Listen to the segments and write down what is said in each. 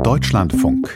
Deutschlandfunk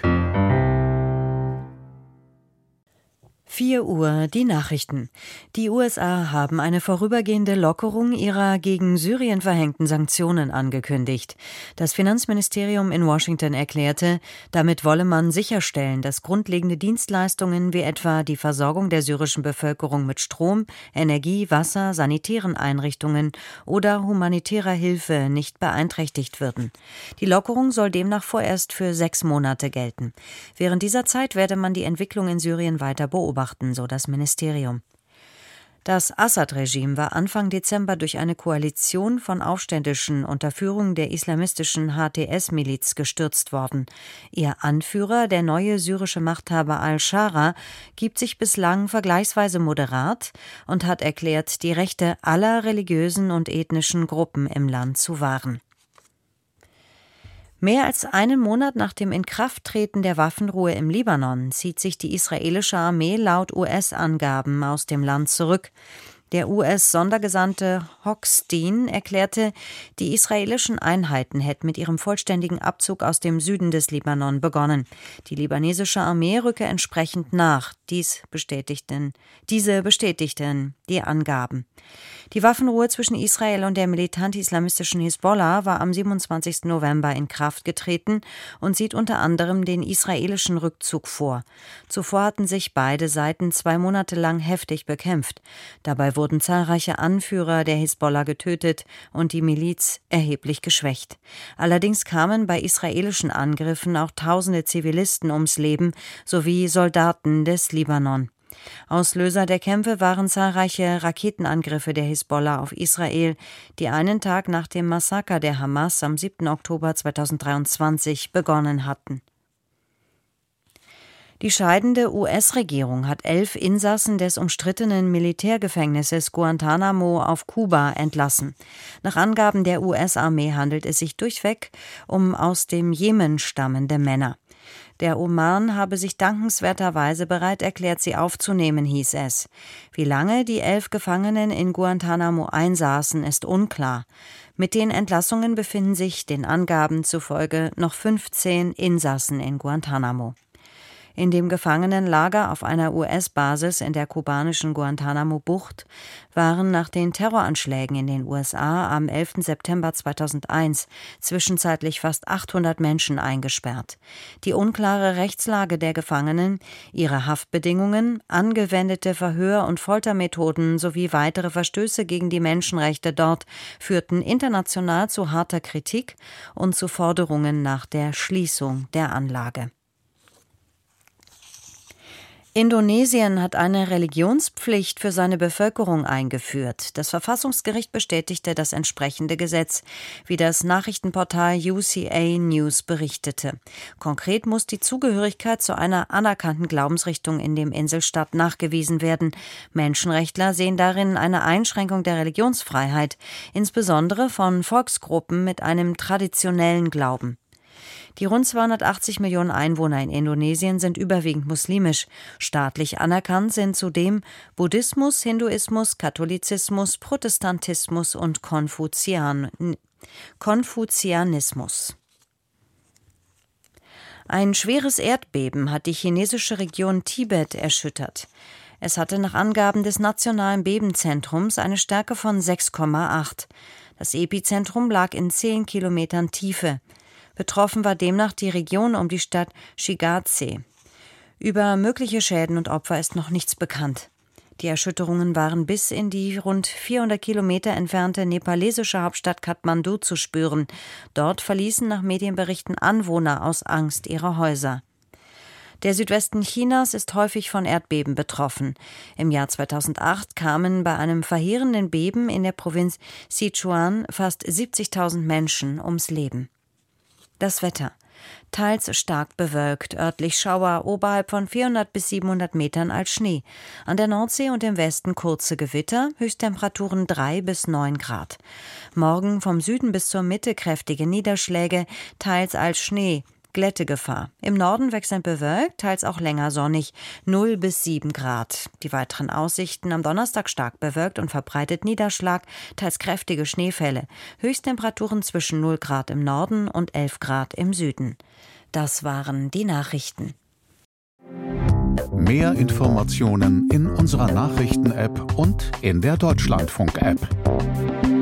4 Uhr, die Nachrichten. Die USA haben eine vorübergehende Lockerung ihrer gegen Syrien verhängten Sanktionen angekündigt. Das Finanzministerium in Washington erklärte, damit wolle man sicherstellen, dass grundlegende Dienstleistungen wie etwa die Versorgung der syrischen Bevölkerung mit Strom, Energie, Wasser, sanitären Einrichtungen oder humanitärer Hilfe nicht beeinträchtigt würden. Die Lockerung soll demnach vorerst für 6 Monate gelten. Während dieser Zeit werde man die Entwicklung in Syrien weiter beobachten, so das Ministerium. Das Assad-Regime war Anfang Dezember durch eine Koalition von Aufständischen unter Führung der islamistischen HTS-Miliz gestürzt worden. Ihr Anführer, der neue syrische Machthaber al-Shara, gibt sich bislang vergleichsweise moderat und hat erklärt, die Rechte aller religiösen und ethnischen Gruppen im Land zu wahren. Mehr als einen Monat nach dem Inkrafttreten der Waffenruhe im Libanon zieht sich die israelische Armee laut US-Angaben aus dem Land zurück. Der US-Sondergesandte Hochstein erklärte, die israelischen Einheiten hätten mit ihrem vollständigen Abzug aus dem Süden des Libanon begonnen. Die libanesische Armee rücke entsprechend nach. Diese bestätigten die Angaben. Die Waffenruhe zwischen Israel und der militant-islamistischen Hisbollah war am 27. November in Kraft getreten und sieht unter anderem den israelischen Rückzug vor. Zuvor hatten sich beide Seiten 2 Monate lang heftig bekämpft. Dabei wurden zahlreiche Anführer der Hisbollah getötet und die Miliz erheblich geschwächt. Allerdings kamen bei israelischen Angriffen auch tausende Zivilisten ums Leben sowie Soldaten des Libanon. Auslöser der Kämpfe waren zahlreiche Raketenangriffe der Hisbollah auf Israel, die einen Tag nach dem Massaker der Hamas am 7. Oktober 2023 begonnen hatten. Die scheidende US-Regierung hat 11 Insassen des umstrittenen Militärgefängnisses Guantánamo auf Kuba entlassen. Nach Angaben der US-Armee handelt es sich durchweg um aus dem Jemen stammende Männer. Der Oman habe sich dankenswerterweise bereit erklärt, sie aufzunehmen, hieß es. Wie lange die 11 Gefangenen in Guantánamo einsaßen, ist unklar. Mit den Entlassungen befinden sich den Angaben zufolge noch 15 Insassen in Guantánamo. In dem Gefangenenlager auf einer US-Basis in der kubanischen Guantánamo-Bucht waren nach den Terroranschlägen in den USA am 11. September 2001 zwischenzeitlich fast 800 Menschen eingesperrt. Die unklare Rechtslage der Gefangenen, ihre Haftbedingungen, angewendete Verhör- und Foltermethoden sowie weitere Verstöße gegen die Menschenrechte dort führten international zu harter Kritik und zu Forderungen nach der Schließung der Anlage. Indonesien hat eine Religionspflicht für seine Bevölkerung eingeführt. Das Verfassungsgericht bestätigte das entsprechende Gesetz, wie das Nachrichtenportal UCA News berichtete. Konkret muss die Zugehörigkeit zu einer anerkannten Glaubensrichtung in dem Inselstaat nachgewiesen werden. Menschenrechtler sehen darin eine Einschränkung der Religionsfreiheit, insbesondere von Volksgruppen mit einem traditionellen Glauben. Die rund 280 Millionen Einwohner in Indonesien sind überwiegend muslimisch. Staatlich anerkannt sind zudem Buddhismus, Hinduismus, Katholizismus, Protestantismus und Konfuzianismus. Ein schweres Erdbeben hat die chinesische Region Tibet erschüttert. Es hatte nach Angaben des Nationalen Bebenzentrums eine Stärke von 6,8. Das Epizentrum lag in 10 Kilometern Tiefe. Betroffen war demnach die Region um die Stadt Shigaze. Über mögliche Schäden und Opfer ist noch nichts bekannt. Die Erschütterungen waren bis in die rund 400 Kilometer entfernte nepalesische Hauptstadt Kathmandu zu spüren. Dort verließen nach Medienberichten Anwohner aus Angst ihre Häuser. Der Südwesten Chinas ist häufig von Erdbeben betroffen. Im Jahr 2008 kamen bei einem verheerenden Beben in der Provinz Sichuan fast 70.000 Menschen ums Leben. Das Wetter. Teils stark bewölkt, örtlich Schauer, oberhalb von 400 bis 700 Metern als Schnee. An der Nordsee und im Westen kurze Gewitter, Höchsttemperaturen 3 bis 9 Grad. Morgen vom Süden bis zur Mitte kräftige Niederschläge, teils als Schnee. Glättegefahr. Im Norden wechselnd bewölkt, teils auch länger sonnig, 0 bis 7 Grad. Die weiteren Aussichten: am Donnerstag stark bewölkt und verbreitet Niederschlag, teils kräftige Schneefälle. Höchsttemperaturen zwischen 0 Grad im Norden und 11 Grad im Süden. Das waren die Nachrichten. Mehr Informationen in unserer Nachrichten-App und in der Deutschlandfunk-App.